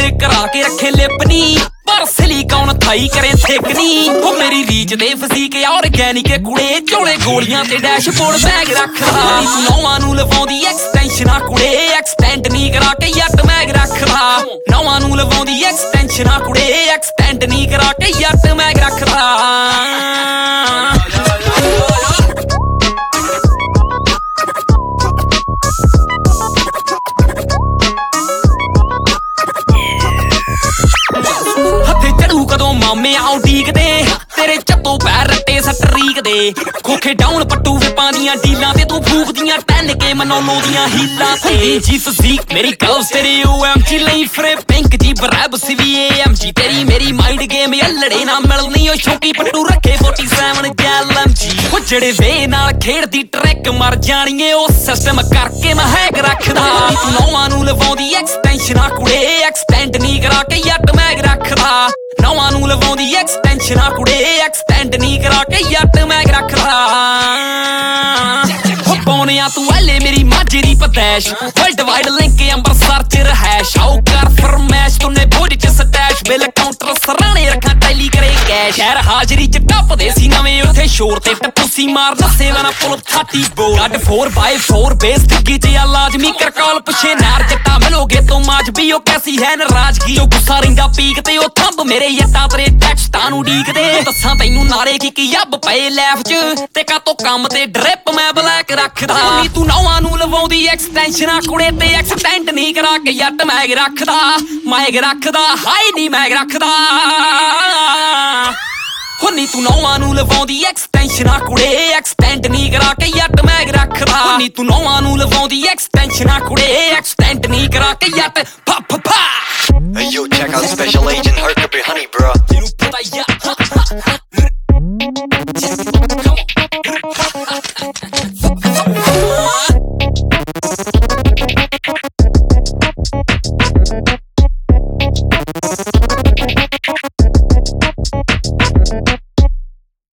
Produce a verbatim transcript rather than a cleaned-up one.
ਨੇ ਕਰਾ ਕੇ ਰੱਖੇ ਲਿਪਨੀ ਪਰ ਸਿਲੀਕੌਨ ਥਾਈ ਕਰੇ ਥਿਕਨੀ ਉਹ ਮੇਰੀ ਰੀਚ ਦੇ ਫਸੀਕ ਆਰਗੈਨਿਕ ਕੁੜੇ ਝੋਲੇ ਗੋਲੀਆਂ ਤੇ ਡੈਸ਼ਬੋਰਡ ਬੈਗ ਰੱਖਦਾ ਤੂੰ ਨੌਵਾਂ ਨੂੰ ਲਵਾਉਂਦੀ ਐਕਸਟੈਂਸ਼ਨਾਂ ਕੁੜੇ ਐਕਸਟੈਂਡ ਨਹੀਂ ਕਰਾ ਕੇ ਯੱਟ ਮੈਗ ਰੱਖਦਾ ਨੌਵਾਂ ਨੂੰ ਲਵਾਉਂਦੀ ਐਕਸਟੈਂਸ਼ਨਾਂ ਕੁੜੇ ਐਕਸਟੈਂਡ ਨਹੀਂ ਕਰਾ ਕੇ ਯੱਟ ਮੈਗ ਰੱਖਦਾ ਕਦੋਂ ਮਾਮੇ ਆਉ ਡੀਕਦੇ ਤੇਰੇ ਚੱਤੋਂ ਪੈਰ ਰੱਟੇ ਸਟਰੀਕ ਦੇ ਖੋਖੇ ਡਾਊਨ ਪੱਟੂ ਵਿਪਾਂ ਦੀਆਂ ਡੀਲਾਂ ਤੇ ਤੂੰ ਫੂਕਦੀਆਂ ਟੈਨ ਕੇ ਮਨੋਲੋ ਦੀਆਂ ਹੀਲਾਂ ਤੇ ਜੀ ਫਜ਼ੀਕ ਮੇਰੀ ਗਰਲਸ ਤੇਰੀ ਓ ਐਮ ਜੀ ਲਈ ਫਰੇ ਪਿੰਕ ਜੀ ਬਰੈਬ ਸੀ ਵੀ ਏ ਐਮ ਜੀ ਤੇਰੀ ਮੇਰੀ ਮਾਈਂਡ ਗੇਮ ਲੜੇ ਨਾ ਮਿਲਣੀ ਓ ਸ਼ੌਕੀ ਪੱਟੂ ਰੱਖੇ ਸੈਂਤਾਲੀ ਗੈਲ ਐਮ ਜੀ ਉਹ ਜਿਹੜੇ ਵੇ ਨਾਲ ਖੇਡਦੀ ਟਰੈਕ ਮਰ ਜਾਣੀਏ ਉਹ ਸਿਸਟਮ ਕਰਕੇ ਮੈਂ ਹੈਕ ਰੱਖਦਾ ਤੂੰ ਨੌਵਾਂ ਨੂੰ ਲਵਾਉਂਦੀ ਐਕਸਟੈਂਸ਼ਨਾਂ ਕੁੜੇ ਐਕਸਟੈਂਡ ਨਹੀਂ ਕਰਾ ਕੇ ਯੱਟ ਮੈਗ ਰੱਖਦਾ ਨੌਵਾਂ ਨੂੰ ਲਵਾਉਂਦੀ ਐਕਸਟੈਂਸ਼ਨਾਂ ਕੁੜੇ ਐਕਸਟੈਂਡ ਨਹੀਂ ਕਰਾ ਕੇ ਯੱਟ ਮੈਗ ਰੱਖਦਾ ਹੋ ਪੌਣਿਆ ਤੂੰ ਐਲੇ ਮੇਰੀ ਮਾਝੇ ਦੀ ਪਤੈਸ਼ ਵਰਲਡ ਵਾਈਡ ਲਿੰਕ ਅੰਬਰਸਰ ਚ ਰਹਿਸ਼ ਆਓ ਕਰ ਫਰਮੈਸ਼ ਤੂਨੇ ਬੋਡੀ ਚ ਸਟੈਸ਼ ਬਿਲ ਕਾਊਂਟਰ ਸਰਾਣੇ ਰੱਖਾਂ ਟੈਲੀ ਕਰੇ ਕੈਸ਼ ਸ਼ਹਿਰ ਹਾਜ਼ਰੀ ਚ ਟੱਪਦੇ ਸੀ ਨਵੇਂ ਉੱਥੇ ਸ਼ੋਰ ਤੇ ਟੱਪੂ ਸੀ ਮਾਰ ਨਸੇ ਵਾਲਾ ਪੁਲ ਥਾਟੀ ਬੋ ਗੱਡ ਫੋਰ ਬਾਈ ਫੋਰ ਬੇਸ ਠੱਗੀ ਚ ਆ ਲਾਜ਼ਮੀ ਕਰ ਕਾਲ ਪੁੱਛੇ ਨਾਰ ਜੱਟਾ ਮਿਲੋਗੇ ਤੋਂ ਮਾਜ ਵੀ ਉਹ ਕੈਸੀ ਹੈ ਨਾਰਾਜ਼ਗੀ ਜੋ ਗੁੱਸਾ ਰਹਿੰਦਾ ਪੀਕ ਤੇ ਉਹ ਥੰਬ ਮੇਰੇ ਯੱਟਾਂ ਤੇਰੇ ਟੈਕਸਟਾਂ ਨੂੰ ਡੀਕਦੇ ਦੱਸਾਂ ਤੈਨੂੰ ਨਾਰੇ ਕੀ ਕੀ ਯੱਬ ਪਏ ਲੈਫ ਚ ਤੇ ਕਾਤੋਂ ਕੰਮ ਤੇ ਡ੍ਰਿਪ ਮੈਂ ਬਲੈਕ ਰੱਖਦਾ ਨੀ ਤੂੰ ਨੌਵਾਂ ਨੂੰ ਲਵਾਉਂਦੀ ਐਕਸਟੈਂਸ਼ਨਾਂ ਕੁੜੇ ਤੇ ਐਕਸਟੈਂਡ ਨਹੀਂ ਕਰਾ ਕੇ ਯੱਟ ਮੈਗ ਰੱਖਦਾ ਮੈਗ ਰੱਖਦਾ ਹਾਈ ਨਹੀਂ ਮੈਗ ਰੱਖਦਾ ਹੁਨੀ ਤੂੰ ਨੌਵਾਂ ਨੂੰ ਲਵਾਉਂਦੀ ਐਕਸਟੈਂਸ਼ਨਾਂ ਕੁੜੇ ਐਕਸਟੈਂਡ ਨਹੀਂ ਕਰਾ ਕੇ ਯੱਟ ਮੈਗ ਰੱਖਦਾ ਹੁਨੀ ਤੂੰ ਨੌਵਾਂ ਨੂੰ ਲਵਾਉਂਦੀ ਐਕਸਟੈਂਸ਼ਨਾਂ ਕੁੜੇ ਐਕਸਟੈਂਡ ਨਹੀਂ ਕਰਾ ਕੇ ਯੱਟ ਫਾ ਫਾ ਫਾ Hey yo, check out Special Agent Hercules one hundred